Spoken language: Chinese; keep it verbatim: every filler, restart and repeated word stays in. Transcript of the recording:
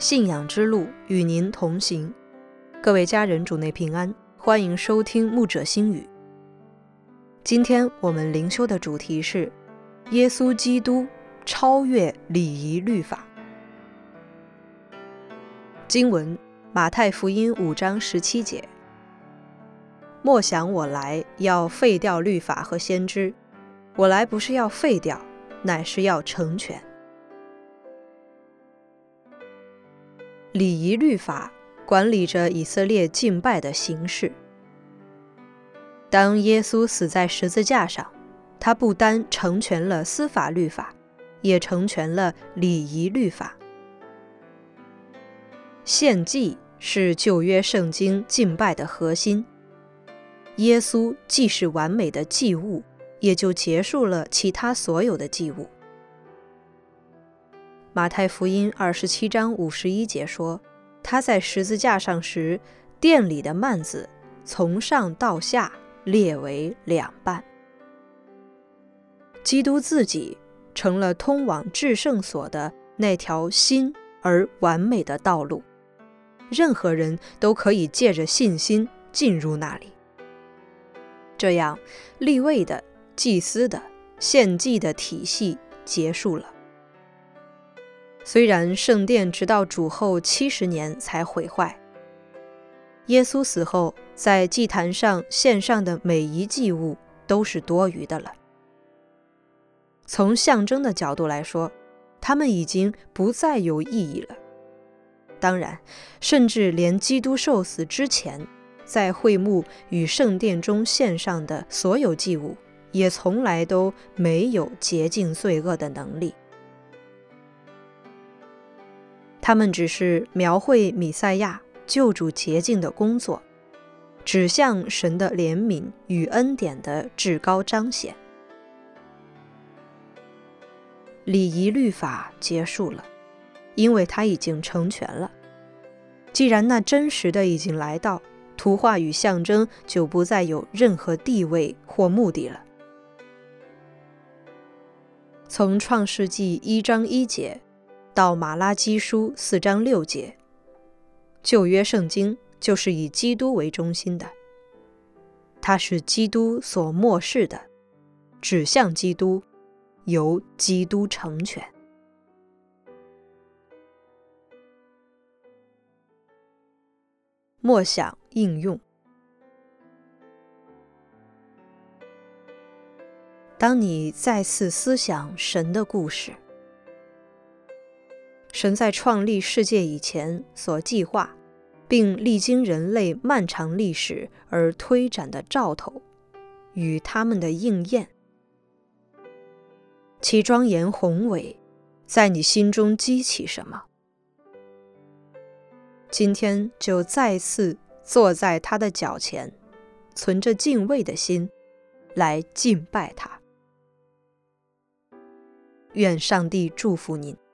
信仰之路与您同行。各位家人，主内平安，欢迎收听牧者心语。今天我们灵修的主题是耶稣基督超越礼仪律法。经文马太福音五章十七节，莫想我来要废掉律法和先知，我来不是要废掉，乃是要成全。礼仪律法管理着以色列敬拜的形式。当耶稣死在十字架上，他不单成全了司法律法，也成全了礼仪律法。献祭是旧约圣经敬拜的核心，耶稣既是完美的祭物，也就结束了其他所有的祭物。马太福音二十七章五十一节说，他在十字架上时，殿里的幔子从上到下裂为两半。基督自己成了通往至圣所的那条新而完美的道路，任何人都可以借着信心进入那里。这样，利未的、祭司的、献祭的体系结束了。虽然圣殿直到主后七十年才毁坏，耶稣死后在祭坛上献上的每一祭物都是多余的了。从象征的角度来说，它们已经不再有意义了。当然，甚至连基督受死之前，在会幕与圣殿中献上的所有祭物，也从来都没有洁净罪恶的能力。他们只是描绘弥赛亚救主洁净的工作，指向神的怜悯与恩典的至高彰显。礼仪律法结束了，因为它已经成全了。既然那真实的已经来到，图画与象征就不再有任何地位或目的了。从创世纪一章一节到马拉基书四章六节，旧约圣经就是以基督为中心的，它是基督所默示的，指向基督，由基督成全。默想应用。当你再次思想神的故事，神在创立世界以前所计划，并历经人类漫长历史而推展的兆头，与他们的应验，其庄严宏伟，在你心中激起什么？今天就再次坐在他的脚前，存着敬畏的心来敬拜他。愿上帝祝福您。